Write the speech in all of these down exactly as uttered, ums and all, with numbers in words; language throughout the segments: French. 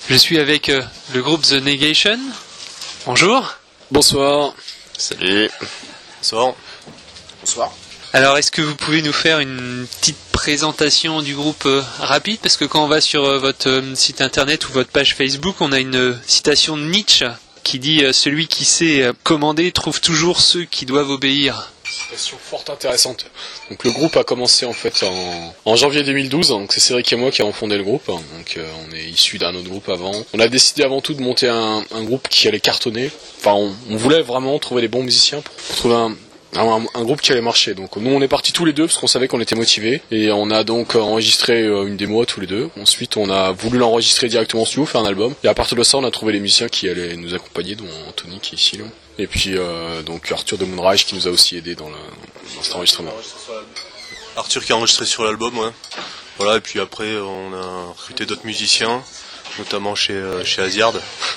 Je suis avec euh, le groupe The Negation. Bonjour. Bonsoir. Salut. Bonsoir. Bonsoir. Alors, est-ce que vous pouvez nous faire une petite présentation du groupe euh, rapide? Parce que quand on va sur euh, votre euh, site internet ou votre page Facebook, on a une euh, citation de Nietzsche qui dit euh, « Celui qui sait euh, commander trouve toujours ceux qui doivent obéir ». Citation fort intéressante. Donc le groupe a commencé en fait en, en janvier deux mille douze, donc c'est Cédric et moi qui avons fondé le groupe, donc euh, on est issus d'un autre groupe avant. On a décidé avant tout de monter un, un groupe qui allait cartonner, enfin on, on voulait vraiment trouver les bons musiciens pour, pour trouver un, un, un groupe qui allait marcher. Donc nous on est partis tous les deux parce qu'on savait qu'on était motivés, et on a donc enregistré une démo tous les deux. Ensuite on a voulu l'enregistrer directement en studio, faire un album, et à partir de ça on a trouvé les musiciens qui allaient nous accompagner, dont Anthony qui est ici là. Et puis euh, donc Arthur de Moonrise qui nous a aussi aidé dans, le, dans cet enregistrement. Arthur qui a enregistré sur l'album, ouais. Voilà, et puis après on a recruté d'autres musiciens, notamment chez, euh, chez Asiard,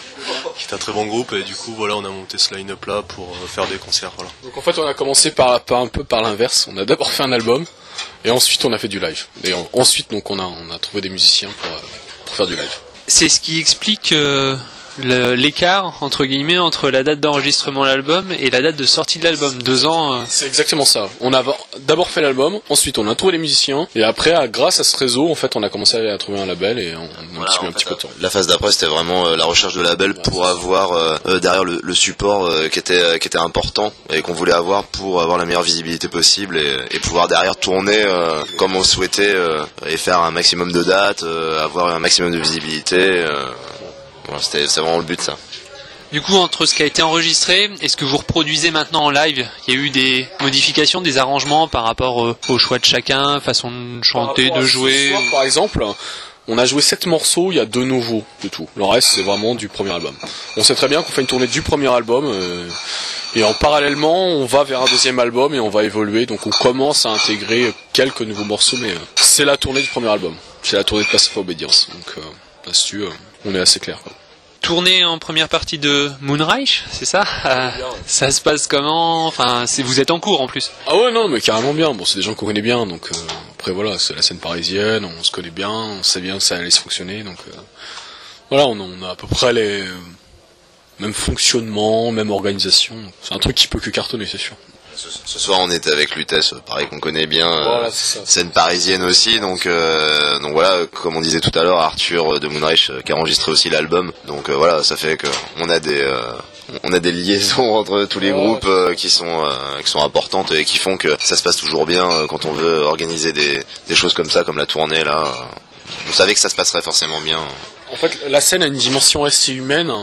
qui est un très bon groupe, et du coup voilà, on a monté ce line-up là pour euh, faire des concerts. Voilà. Donc en fait on a commencé par, par un peu par l'inverse. On a d'abord fait un album et ensuite on a fait du live. Et en, ensuite donc on a, on a trouvé des musiciens pour, euh, pour faire du live. C'est ce qui explique euh, le, l'écart, entre guillemets, entre la date d'enregistrement de l'album et la date de sortie de l'album. Deux ans. Euh... C'est exactement ça. On a d'abord fait l'album, ensuite on a trouvé les musiciens, et après, à, grâce à ce réseau, en fait, on a commencé à trouver un label, et on, on voilà, a mis un fait, petit peu de temps. La phase d'après, c'était vraiment euh, la recherche de label pour avoir euh, derrière le, le support euh, qui était euh, qui était important et qu'on voulait avoir pour avoir la meilleure visibilité possible et, et pouvoir derrière tourner euh, comme on souhaitait euh, et faire un maximum de dates, euh, avoir un maximum de visibilité. Euh, voilà, c'était c'est vraiment le but, ça. Du coup, entre ce qui a été enregistré et ce que vous reproduisez maintenant en live, il y a eu des modifications, des arrangements par rapport euh, au choix de chacun, façon de chanter, de jouer. Ce soir, par exemple, on a joué sept morceaux, il y a deux nouveaux de tout. Le reste, c'est vraiment du premier album. On sait très bien qu'on fait une tournée du premier album, euh, et en parallèlement, on va vers un deuxième album et on va évoluer. Donc on commence à intégrer quelques nouveaux morceaux, mais euh, c'est la tournée du premier album. C'est la tournée de Passive Obedience. Donc euh, là-dessus, euh, on est assez clair, quoi. Tournée en première partie de Moonrise, c'est ça? euh, Ça se passe comment? Enfin, c'est, vous êtes en cours en plus. Ah ouais, non, mais carrément bien. Bon, c'est des gens qu'on connaît bien, donc euh, après voilà, c'est la scène parisienne, on se connaît bien, on sait bien que ça allait se fonctionner, donc euh, voilà, on, on a à peu près les euh, mêmes fonctionnements, même organisation. C'est un truc qui peut que cartonner, c'est sûr. Ce, ce soir, on était avec Lutèce, pareil qu'on connaît bien, voilà, euh, c'est ça. Scène parisienne aussi, donc euh, donc voilà, comme on disait tout à l'heure, Arthur de Moonrise euh, qui a enregistré aussi l'album, donc euh, voilà, ça fait que on a des euh, on a des liaisons entre tous les ouais, groupes euh, qui sont euh, qui sont importantes et qui font que ça se passe toujours bien euh, quand on veut organiser des des choses comme ça, comme la tournée là. Euh, on savait que ça se passerait forcément bien. En fait, la scène a une dimension assez humaine.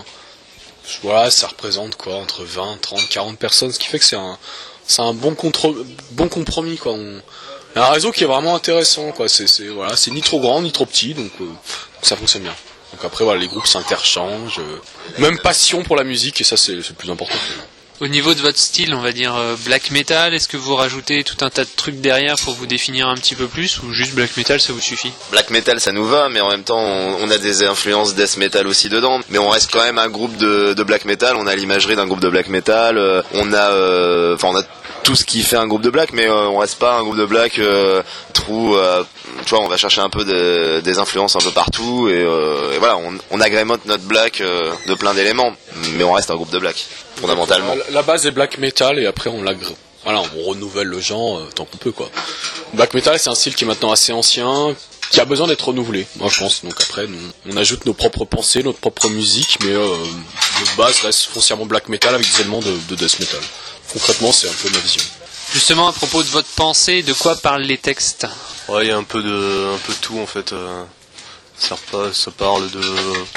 Voilà, ça représente quoi, entre vingt, trente, quarante personnes, ce qui fait que c'est un c'est un bon, contre, bon compromis, quoi. On... Il y a un réseau qui est vraiment intéressant, quoi. C'est, c'est, voilà, c'est ni trop grand, ni trop petit, donc, euh, donc ça fonctionne bien. Donc après, voilà, les groupes s'interchangent, euh, même passion pour la musique, et ça, c'est, c'est le plus important. Au niveau de votre style, on va dire euh, black metal, est-ce que vous rajoutez tout un tas de trucs derrière pour vous définir un petit peu plus, ou juste black metal, ça vous suffit? Black metal, ça nous va, mais en même temps, on, on a des influences death metal aussi dedans. Mais on reste quand même un groupe de, de black metal. On a l'imagerie d'un groupe de black metal. Euh, on a, euh, enfin, on a tout ce qui fait un groupe de black, mais euh, on reste pas un groupe de black euh, trou. Euh, tu vois, on va chercher un peu de, des influences un peu partout, et, euh, et voilà, on, on agrémente notre black euh, de plein d'éléments, mais on reste un groupe de black fondamentalement. La, la base est black metal, et après on l'agrée. Voilà, on renouvelle le genre euh, tant qu'on peut, quoi. Black metal, c'est un style qui est maintenant assez ancien, qui a besoin d'être renouvelé, moi je pense. Donc après, nous, on ajoute nos propres pensées, notre propre musique, mais euh, notre base reste foncièrement black metal avec des éléments de, de death metal. Concrètement, c'est un peu ma vision. Justement, à propos de votre pensée, de quoi parlent les textes? Ouais, il y a un peu de, un peu de tout en fait. Euh, ça, repas, ça parle de,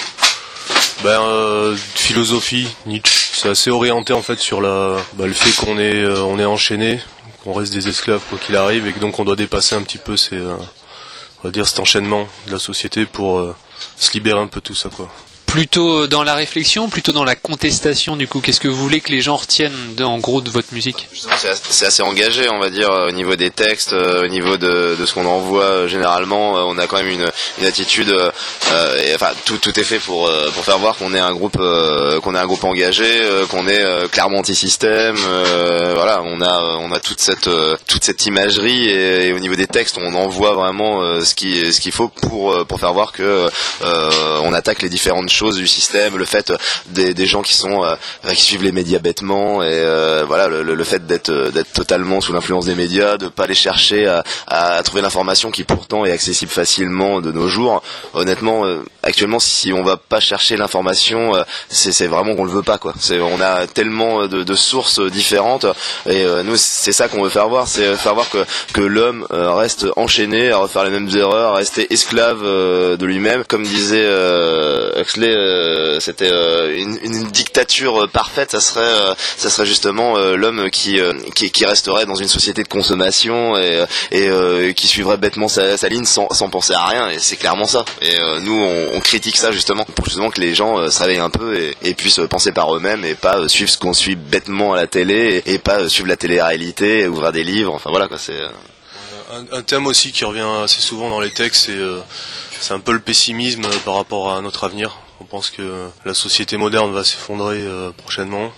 ben, euh, de philosophie, Nietzsche. C'est assez orienté en fait sur la, bah, le fait qu'on est, euh, on est enchaîné, qu'on reste des esclaves quoi qu'il arrive, et que donc on doit dépasser un petit peu ces, euh, on va dire cet enchaînement de la société pour euh, se libérer un peu de tout ça, quoi. plutôt dans la réflexion, plutôt dans la contestation du coup? Qu'est-ce que vous voulez que les gens retiennent de, en gros de votre musique? C'est assez, c'est assez engagé, on va dire, au niveau des textes, au niveau de, de ce qu'on envoie. Généralement, on a quand même une, une attitude, euh, et, enfin tout, tout est fait pour, pour faire voir qu'on est un groupe, euh, qu'on est un groupe engagé, euh, qu'on est euh, clairement anti-système. Euh, voilà, on a, on a toute cette, euh, toute cette imagerie et, et au niveau des textes, on envoie vraiment euh, ce qui, ce qu'il faut pour, pour faire voir que euh, on attaque les différentes choses du système, le fait des, des gens qui sont euh, qui suivent les médias bêtement et euh, voilà le, le fait d'être d'être totalement sous l'influence des médias, de pas aller chercher à, à trouver l'information qui pourtant est accessible facilement de nos jours. Honnêtement, euh, actuellement, si on va pas chercher l'information, euh, c'est, c'est vraiment qu'on le veut pas quoi. C'est, on a tellement de, de sources différentes et euh, nous c'est ça qu'on veut faire voir, c'est faire voir que que l'homme euh, reste enchaîné à refaire les mêmes erreurs, à rester esclave euh, de lui-même, comme disait euh, Huxley. Euh, c'était euh, une, une dictature parfaite, ça serait euh, ça serait justement euh, l'homme qui, euh, qui qui resterait dans une société de consommation et, et euh, qui suivrait bêtement sa, sa ligne sans, sans penser à rien, et c'est clairement ça. Et euh, nous on, on critique ça justement pour justement que les gens euh, se réveillent un peu et, et puissent penser par eux-mêmes et pas euh, suivre ce qu'on suit bêtement à la télé et, et pas euh, suivre la télé-réalité, ouvrir des livres, enfin voilà quoi. C'est euh... un, un thème aussi qui revient assez souvent dans les textes, c'est euh, c'est un peu le pessimisme par rapport à notre avenir. On pense que la société moderne va s'effondrer euh, prochainement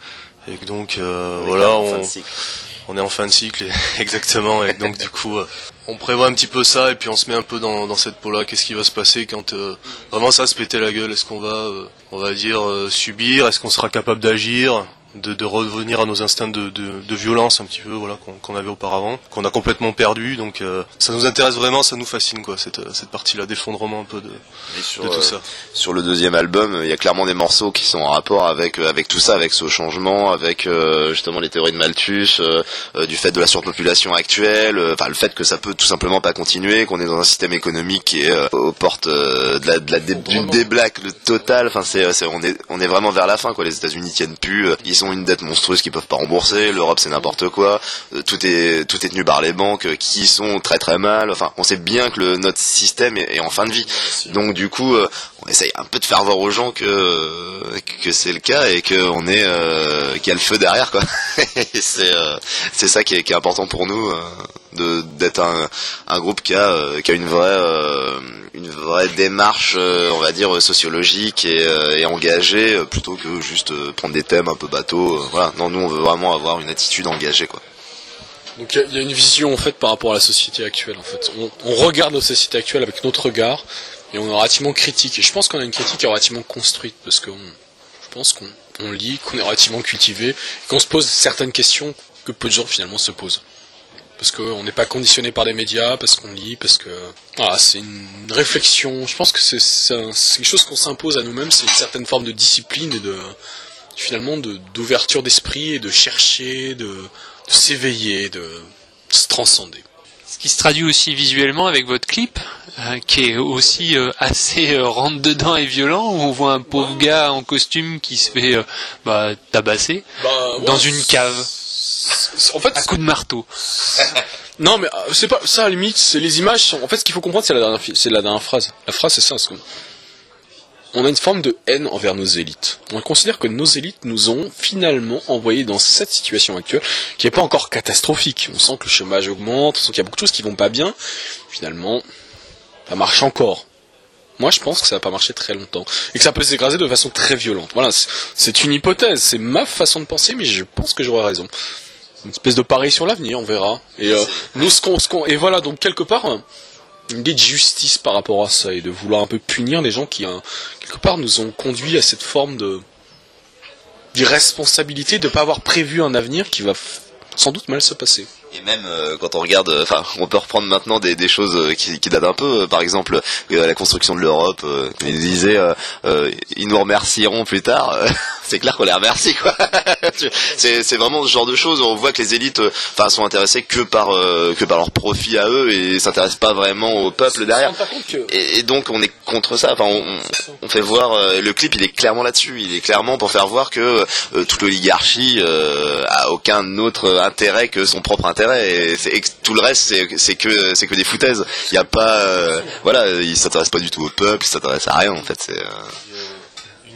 et que donc euh, oui, voilà, on, on est en fin de cycle, exactement, et donc du coup euh, on prévoit un petit peu ça et puis on se met un peu dans, dans cette peau-là. Qu'est-ce qui va se passer quand euh, vraiment ça va se péter la gueule? Est-ce qu'on va, euh, on va dire, euh, subir? Est-ce qu'on sera capable d'agir? De, de revenir à nos instincts de, de, de violence un petit peu, voilà, qu'on, qu'on avait auparavant, qu'on a complètement perdu. Donc euh, ça nous intéresse vraiment, ça nous fascine quoi, cette, cette partie-là d'effondrement un peu de, sur, de tout ça. Euh, sur le deuxième album, il y a clairement des morceaux qui sont en rapport avec avec tout ça, avec ce changement, avec euh, justement les théories de Malthus, euh, euh, du fait de la surpopulation actuelle, enfin euh, le fait que ça peut tout simplement pas continuer, qu'on est dans un système économique qui est euh, aux portes euh, de la, de la dé, du déblac le total. Enfin c'est, c'est on est on est vraiment vers la fin quoi. Les États-Unis tiennent plus, euh, ils sont une dette monstrueuse qu'ils peuvent pas rembourser, l'Europe c'est n'importe quoi, euh, tout est tout est tenu par les banques euh, qui sont très très mal. Enfin, on sait bien que le, notre système est, est en fin de vie. Donc du coup, euh, on essaye un peu de faire voir aux gens que euh, que c'est le cas et que on est euh, qu'il y a le feu derrière quoi. Et c'est euh, c'est ça qui est, qui est important pour nous, euh, de d'être un un groupe qui a euh, qui a une vraie euh, une vraie démarche, euh, on va dire sociologique et, euh, et engagée, euh, plutôt que juste euh, prendre des thèmes un peu bateaux. Euh, voilà. Non, nous on veut vraiment avoir une attitude engagée quoi. Donc il y, y a une vision en fait par rapport à la société actuelle en fait. On, on regarde la société actuelle avec notre regard et on est relativement critique. Et je pense qu'on a une critique qui est relativement construite parce que on, je pense qu'on on lit, qu'on est relativement cultivé, et qu'on se pose certaines questions que peu de gens finalement se posent. Parce qu'on n'est pas conditionné par les médias, parce qu'on lit, parce que... Voilà, c'est une réflexion, je pense que c'est, c'est, un, c'est quelque chose qu'on s'impose à nous-mêmes, c'est une certaine forme de discipline et de... finalement de, d'ouverture d'esprit et de chercher, de, de s'éveiller, de, de se transcender. Ce qui se traduit aussi visuellement avec votre clip, euh, qui est aussi euh, assez euh, rentre-dedans et violent, où on voit un pauvre gars en costume qui se fait euh, bah, tabasser bah, dans ouais, une cave. En fait, à coup de marteau. Non, mais c'est pas ça à la limite. C'est les images. Sont... En fait, ce qu'il faut comprendre, c'est la dernière, c'est la dernière phrase. La phrase, c'est ça. C'est on a une forme de haine envers nos élites. On considère que nos élites nous ont finalement envoyés dans cette situation actuelle, qui n'est pas encore catastrophique. On sent que le chômage augmente, on sent qu'il y a beaucoup de choses qui vont pas bien. Finalement, ça marche encore. Moi, je pense que ça va pas marcher très longtemps. Et que ça peut s'écraser de façon très violente. Voilà, c'est, c'est une hypothèse. C'est ma façon de penser, mais je pense que j'aurai raison. Une espèce de pari sur l'avenir, on verra. Et euh, nous, ce qu'on, ce qu'on, et voilà, donc quelque part, une idée de justice par rapport à ça, et de vouloir un peu punir les gens qui, hein, quelque part, nous ont conduit à cette forme de d'irresponsabilité de ne pas avoir prévu un avenir qui va f- sans doute mal se passer. Et même euh, quand on regarde, enfin, euh, on peut reprendre maintenant des, des choses euh, qui, qui datent un peu. Euh, par exemple, euh, la construction de l'Europe. Euh, ils disaient, euh, euh, ils nous remercieront plus tard. Euh, c'est clair qu'on les remercie, quoi. c'est, c'est vraiment ce genre de choses. On voit que les élites, enfin, euh, sont intéressées que par euh, que par leur profit à eux et s'intéressent pas vraiment au peuple derrière. Que... Et, et donc, on est contre ça. Enfin, on, on fait voir. Euh, le clip, il est clairement là-dessus. Il est clairement pour faire voir que euh, toute l'oligarchie euh, a aucun autre intérêt que son propre intérêt. Et, c'est, et tout le reste c'est, c'est que c'est que des foutaises. Il y a pas, euh, voilà, ils s'intéressent pas du tout au peuple, ils s'intéressent à rien en fait. C'est, euh...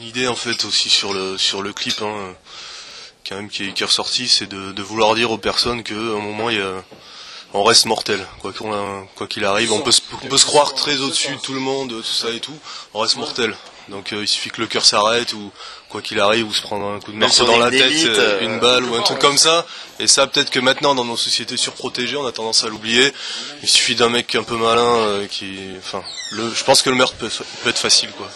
idée en fait aussi sur le sur le clip, hein, quand même qui est, qui est ressorti, c'est de, de vouloir dire aux personnes qu'à un moment il y a, on reste mortel, quoi qu'on a, quoi qu'il arrive, on peut se, on peut se croire très au-dessus de tout le monde, tout ça et tout, on reste mortel. Donc euh, il suffit que le cœur s'arrête ou quoi qu'il arrive, ou se prendre un coup de marteau dans la tête, euh, une balle ou un truc comme ça. Et ça, peut-être que maintenant, dans nos sociétés surprotégées, on a tendance à l'oublier. Il suffit d'un mec un peu malin euh, qui, enfin, le, je pense que le meurtre peut, peut être facile, quoi.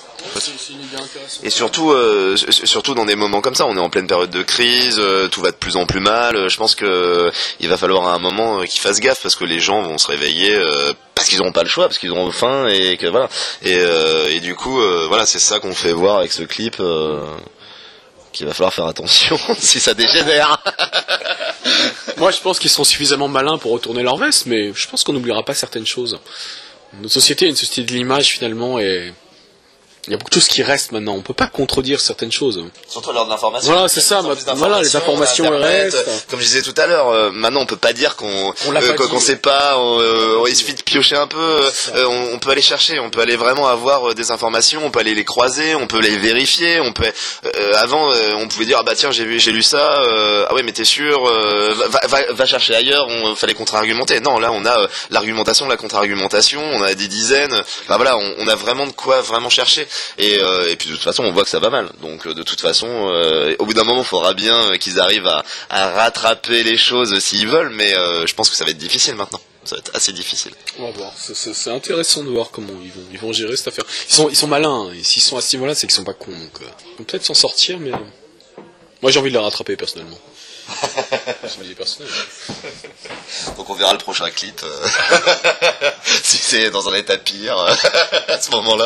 Et surtout, euh, surtout dans des moments comme ça, on est en pleine période de crise, euh, tout va de plus en plus mal. Je pense que euh, il va falloir à un moment euh, qu'ils fassent gaffe parce que les gens vont se réveiller euh, parce qu'ils n'auront pas le choix, parce qu'ils auront faim et que voilà. Et, euh, et du coup, euh, voilà, c'est ça qu'on fait voir avec ce clip. Euh, qu'il va falloir faire attention si ça dégénère. Moi, je pense qu'ils sont suffisamment malins pour retourner leur veste, mais je pense qu'on n'oubliera pas certaines choses. Notre société est une société de l'image finalement, et il y a beaucoup de choses qui restent maintenant. On peut pas contredire certaines choses. Surtout à l'heure de l'information. Voilà, c'est ça. Ma... Voilà, les informations restent. Comme je disais tout à l'heure, euh, maintenant on peut pas dire qu'on on euh, qu'on sait pas. On, euh, il suffit de piocher un peu. Euh, on, on peut aller chercher. On peut aller vraiment avoir euh, des informations. On peut aller les croiser. On peut les vérifier. On peut. Euh, avant, euh, on pouvait dire ah bah tiens j'ai vu j'ai lu ça. Euh, ah ouais mais t'es sûr euh, va, va, va chercher ailleurs. On fallait contre-argumenter. Non là on a euh, l'argumentation, la contre-argumentation. On a des dizaines. Enfin voilà, on, on a vraiment de quoi vraiment chercher. Et, euh, et puis de toute façon on voit que ça va mal, donc de toute façon euh, au bout d'un moment il faudra bien qu'ils arrivent à, à rattraper les choses s'ils veulent, mais euh, je pense que ça va être difficile maintenant, ça va être assez difficile. On va voir, c'est, c'est, c'est intéressant de voir comment ils vont, ils vont gérer cette affaire. Ils sont, ils sont malins, et s'ils sont à ce niveau-là c'est qu'ils sont pas cons, donc euh, ils vont peut-être s'en sortir, mais euh, moi j'ai envie de les rattraper personnellement. C'est une idée personnelle. Donc on verra le prochain clip euh, si c'est dans un état pire à ce moment-là.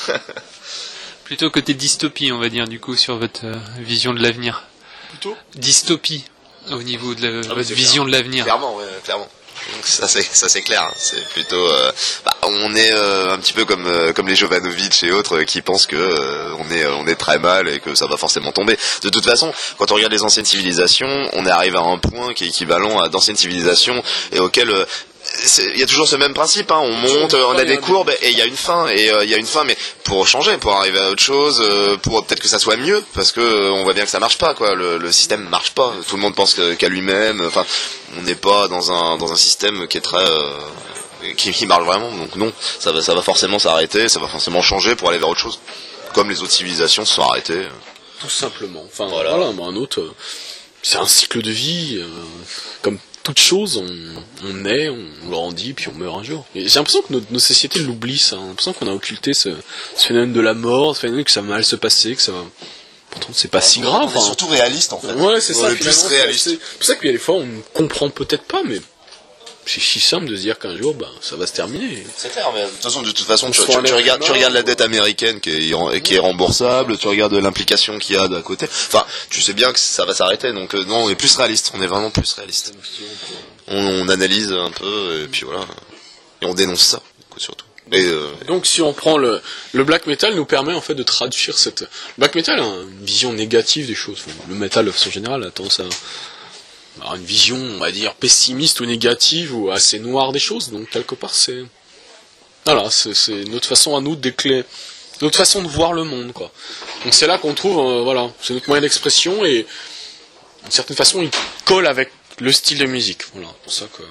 Plutôt côté dystopie, on va dire, du coup, sur votre euh, vision de l'avenir. Plutôt dystopie, au niveau de la, ah, votre vision clair. de l'avenir. Clairement, ouais, clairement. Donc ça c'est ça c'est clair, hein. C'est plutôt euh, bah, on est euh, un petit peu comme euh, comme les Jovanovic et autres euh, qui pensent que euh, on est on est très mal et que ça va forcément tomber. De toute façon, quand on regarde les anciennes civilisations, on est arrivé à un point qui est équivalent à d'anciennes civilisations et auquel euh, il y a toujours ce même principe, hein. On monte, on a des courbes et il y a une fin, et il euh, y a une fin, mais pour changer, pour arriver à autre chose, euh, pour peut-être que ça soit mieux, parce que euh, on voit bien que ça marche pas, quoi. Le, le système marche pas. Tout le monde pense que, qu'à lui-même. Enfin, on n'est pas dans un dans un système qui est très euh, qui, qui marche vraiment. Donc non, ça va ça va forcément s'arrêter, ça va forcément changer pour aller vers autre chose. Comme les autres civilisations se sont arrêtées. Tout simplement. Enfin voilà, voilà moi, un autre. Euh, c'est un cycle de vie, euh, comme toute chose, on, on naît, on grandit, puis on meurt un jour. Et j'ai l'impression que nos, nos sociétés l'oublient, ça. J'ai l'impression qu'on a occulté ce, ce phénomène de la mort, ce phénomène que ça va mal se passer, que ça va... Pourtant, c'est pas si grave. On est surtout réaliste, en fait. Ouais, c'est ça. Le plus réaliste. C'est pour ça qu'il y a des fois, on ne comprend peut-être pas, mais c'est si simple de se dire qu'un jour, ben, ça va se terminer. C'est clair, mais de toute façon, de toute façon, tu, tu, tu regardes, tu regardes la dette américaine qui est, qui est remboursable, tu regardes l'implication qu'il y a d'à côté. Enfin, tu sais bien que ça va s'arrêter, donc euh, non, on est plus réaliste. On est vraiment plus réaliste. On, on analyse un peu et puis voilà, et on dénonce ça, surtout. Et euh... donc si on prend le, le black metal nous permet en fait de traduire cette... Le black metal a une vision négative des choses. Le metal de façon générale a tendance à avoir une vision, on va dire, pessimiste ou négative ou assez noire des choses. Donc quelque part c'est... Voilà, c'est, c'est notre façon à nous d'éclairer, notre façon de voir le monde, quoi. Donc c'est là qu'on trouve, euh, voilà, c'est notre moyen d'expression et d'une certaine façon il colle avec le style de musique. Voilà, c'est pour ça que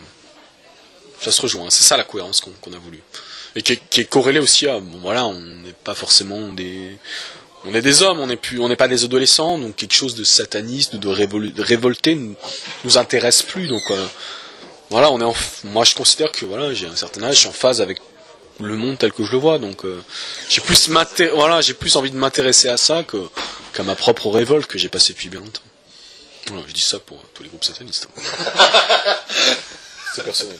ça se rejoint. C'est ça la cohérence qu'on, qu'on a voulu. Et qui est, qui est corrélé aussi à, bon, voilà, on n'est pas forcément des, on est des hommes, on n'est plus, on n'est pas des adolescents, donc quelque chose de sataniste, de, révol, de révolté nous, nous intéresse plus. Donc euh, voilà, on est en, moi je considère que voilà, j'ai un certain âge, je suis en phase avec le monde tel que je le vois, donc euh, j'ai plus voilà, j'ai plus envie de m'intéresser à ça que qu'à ma propre révolte que j'ai passée depuis bien longtemps. Voilà, je dis ça pour tous les groupes satanistes. C'est personnel.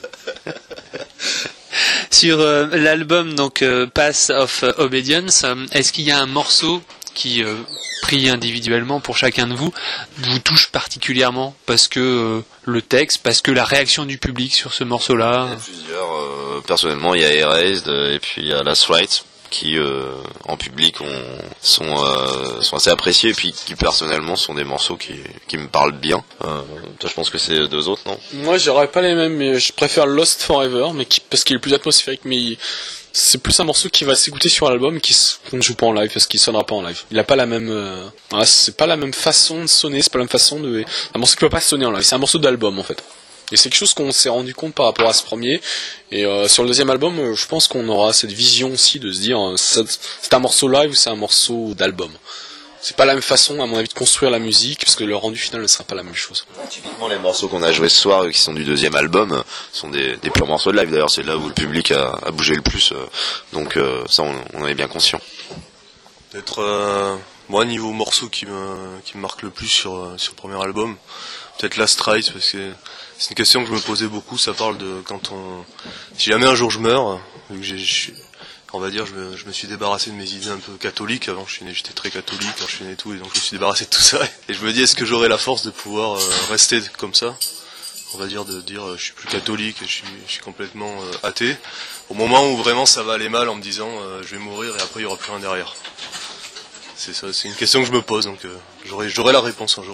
Sur euh, l'album donc euh, Path of Obedience, euh, est-ce qu'il y a un morceau qui, euh, pris individuellement pour chacun de vous, vous touche particulièrement parce que euh, le texte, parce que la réaction du public sur ce morceau-là? Il y a plusieurs. Euh, personnellement, il y a Erased et puis il y a Last Rite qui euh, en public ont, sont euh, sont assez appréciés et puis qui personnellement sont des morceaux qui qui me parlent bien. Euh, toi, je pense que c'est deux autres, non? Moi, j'aurais pas les mêmes, mais je préfère Lost Forever, mais qui, parce qu'il est plus atmosphérique, mais il, c'est plus un morceau qui va s'écouter sur l'album qui qu'on ne joue pas en live parce qu'il sonnera pas en live. Il a pas la même, euh, voilà, c'est pas la même façon de sonner, c'est pas la même façon de, un morceau qui peut pas sonner en live. C'est un morceau d'album en fait. Et c'est quelque chose qu'on s'est rendu compte par rapport à ce premier. Et euh, sur le deuxième album, euh, je pense qu'on aura cette vision aussi de se dire, euh, c'est, c'est un morceau live ou c'est un morceau d'album. C'est pas la même façon, à mon avis, de construire la musique, parce que le rendu final ne sera pas la même chose. Typiquement, les morceaux qu'on a joués ce soir, qui sont du deuxième album, sont des, des purs morceaux de live. D'ailleurs, c'est là où le public a, a bougé le plus. Donc euh, ça, on, on en est bien conscient. Peut-être, euh, moi, niveau morceau qui me, qui me marque le plus sur, sur le premier album, peut-être Last Ride, parce que c'est une question que je me posais beaucoup. Ça parle de quand on... Si jamais un jour je meurs, vu que j'ai... j'ai on va dire, je me, je me suis débarrassé de mes idées un peu catholiques. Avant, je suis né, j'étais très catholique quand je suis né et tout, et donc je me suis débarrassé de tout ça. Et je me dis, est-ce que j'aurai la force de pouvoir euh, rester comme ça? On va dire, de dire, euh, je suis plus catholique, je suis, je suis complètement euh, athée. Au moment où vraiment ça va aller mal, en me disant, euh, je vais mourir et après il y aura plus rien derrière. C'est ça, c'est une question que je me pose, donc euh, j'aurai, j'aurai la réponse un jour.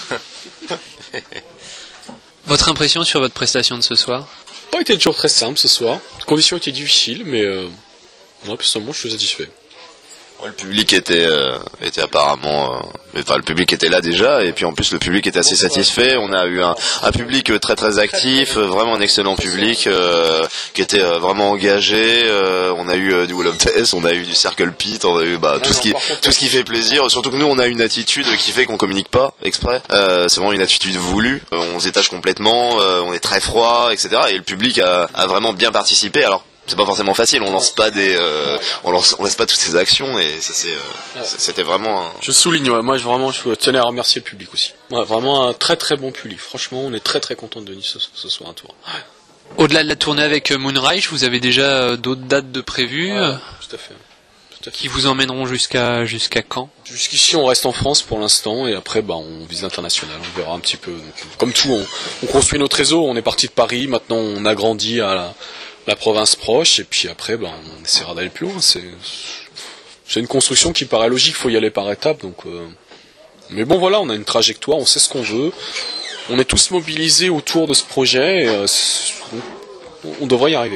Votre impression sur votre prestation de ce soir? Pas été toujours très simple ce soir. Les conditions étaient difficiles, mais euh... moi, personnellement, je suis satisfait. Ouais, le public était, euh, était apparemment, euh, enfin le public était là déjà, et puis en plus le public était assez satisfait. On a eu un, un public très très actif, vraiment un excellent public euh, qui était euh, vraiment engagé. Euh, on a eu euh, du Wall of Death, on a eu du Circle Pit, on a eu bah, tout ce qui tout ce qui fait plaisir. Surtout que nous, on a une attitude qui fait qu'on communique pas exprès. Euh, c'est vraiment une attitude voulue. On se détache complètement, euh, on est très froid, et cetera. Et le public a, a vraiment bien participé. Alors c'est pas forcément facile, on lance pas des, euh, on lance, on laisse pas toutes ces actions et ça c'est, euh, c'était vraiment. Un... Je souligne, ouais, moi je, vraiment, je tenais à remercier le public aussi. Ouais, vraiment un très très bon public. Franchement, on est très très content de Denis ce, ce soir un tour. Ouais. Au-delà de la tournée avec Moonrise, vous avez déjà d'autres dates de prévues, ouais, tout à fait. Tout à fait. Qui vous emmèneront jusqu'à jusqu'à quand? Jusqu'ici, on reste en France pour l'instant et après, bah, on vise l'international. On verra un petit peu. Donc, comme tout, on, on construit notre réseau. On est parti de Paris, maintenant on agrandit à la la province proche, et puis après, ben, on essaiera d'aller plus loin. C'est, c'est une construction qui paraît logique, il faut y aller par étapes. Donc, euh... mais bon, voilà, on a une trajectoire, on sait ce qu'on veut. On est tous mobilisés autour de ce projet, et euh, on, on devrait y arriver.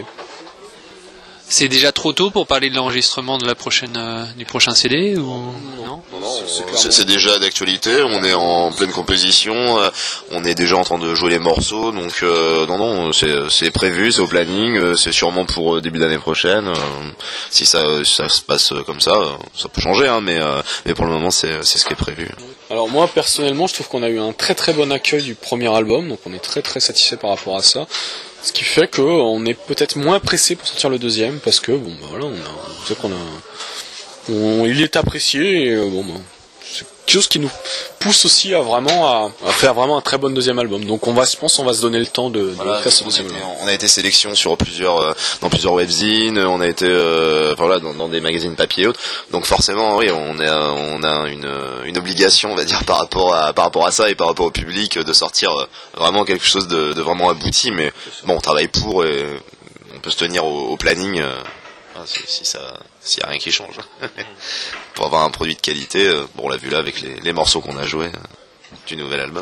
C'est déjà trop tôt pour parler de l'enregistrement de la prochaine, euh, du prochain C D ou non, non, non c'est, c'est, c'est déjà d'actualité. On est en pleine composition. Euh, on est déjà en train de jouer les morceaux. Donc euh, non, non, c'est, c'est prévu, c'est au planning. Euh, c'est sûrement pour euh, début d'année prochaine. Euh, si ça, ça se passe comme ça, euh, ça peut changer, hein, mais euh, mais pour le moment, c'est, c'est ce qui est prévu. Alors moi, personnellement, je trouve qu'on a eu un très très bon accueil du premier album, donc on est très très satisfait par rapport à ça. Ce qui fait qu'on est peut-être moins pressé pour sortir le deuxième, parce que bon, bah voilà, on a, on sait qu'on a, on, il est apprécié, et bon, bah, c'est quelque chose qui nous pousse aussi à vraiment à, à faire vraiment un très bon deuxième album. Donc on va, je pense, on va se donner le temps de, de voilà, faire ce on deuxième a été, album. On a été sélection sur plusieurs, euh, dans plusieurs webzines, on a été, euh, enfin, voilà, dans, dans des magazines papier et autres. Donc forcément, oui, on a, on a une, une obligation, on va dire, par rapport à, par rapport à ça et par rapport au public, de sortir vraiment quelque chose de, de vraiment abouti. Mais bon, on travaille pour et on peut se tenir au, au planning. Euh, Si, si ça, s'il y a rien qui change, pour avoir un produit de qualité, euh, bon, on l'a vu là avec les, les morceaux qu'on a joués euh, du nouvel album.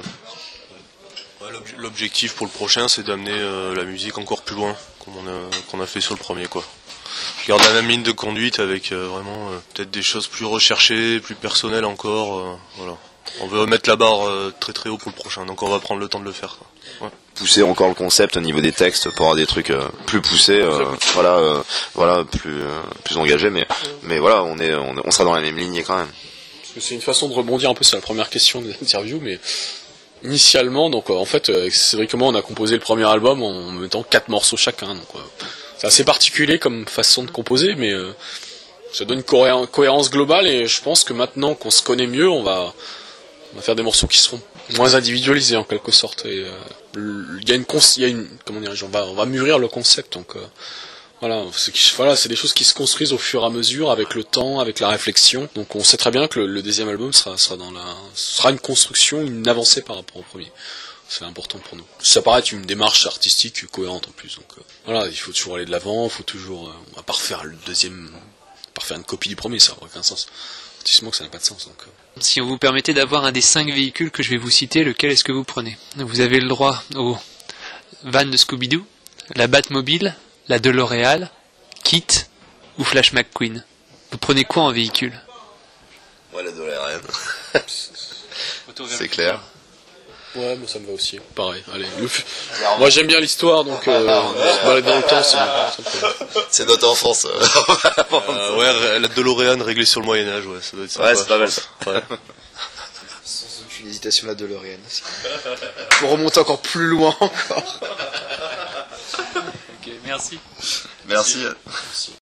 Ouais, l'obj- l'objectif pour le prochain, c'est d'amener euh, la musique encore plus loin, comme on a, qu'on a fait sur le premier, quoi. Je garde la même ligne de conduite avec euh, vraiment euh, peut-être des choses plus recherchées, plus personnelles encore. Euh, voilà. On veut mettre la barre euh, très très haut pour le prochain, donc on va prendre le temps de le faire, quoi. Ouais. Pousser encore le concept au niveau des textes pour avoir des trucs euh, plus poussés, euh, voilà, euh, voilà, plus euh, plus engagés, mais mais voilà, on est on, on sera dans la même lignée quand même. Parce que c'est une façon de rebondir un peu sur la première question de l'interview, mais initialement, donc euh, en fait, euh, c'est vrai que moi on a composé le premier album en mettant quatre morceaux chacun, donc euh, c'est assez particulier comme façon de composer, mais euh, ça donne une cohé- cohérence globale, et je pense que maintenant qu'on se connaît mieux, on va on va faire des morceaux qui seront moins individualisés en quelque sorte. Et il euh, y a une, cons- y a une comment dire, on va on va mûrir le concept. Donc euh, voilà, c'est, voilà, c'est des choses qui se construisent au fur et à mesure avec le temps, avec la réflexion. Donc on sait très bien que le, le deuxième album sera sera dans la sera une construction, une avancée par rapport au premier. C'est important pour nous. Ça paraît être une démarche artistique cohérente en plus. Donc euh, voilà, il faut toujours aller de l'avant, il faut toujours euh, on va pas refaire le deuxième par faire une copie du premier, ça n'a aucun sens. Lotissement que ça n'a pas de sens. Donc, euh. Si on vous permettait d'avoir un des cinq véhicules que je vais vous citer, lequel est-ce que vous prenez? Vous avez le droit au van de Scooby-Doo, la Batmobile, la DeLorean, Kit ou Flash McQueen. Vous prenez quoi en véhicule? Ouais, la DeLorean. C'est clair. Ouais, moi ça me va aussi. Pareil, allez. Le... Moi j'aime bien l'histoire, donc euh, se balader dans le temps, c'est bon. C'est notre enfance. euh, ouais, la DeLorean réglée sur le Moyen-Âge, ouais, ça doit être sympa. Ouais, c'est pas mal ça. Ouais. Sans aucune hésitation, la DeLorean aussi. Pour remonter encore plus loin encore. Ok, merci. Merci.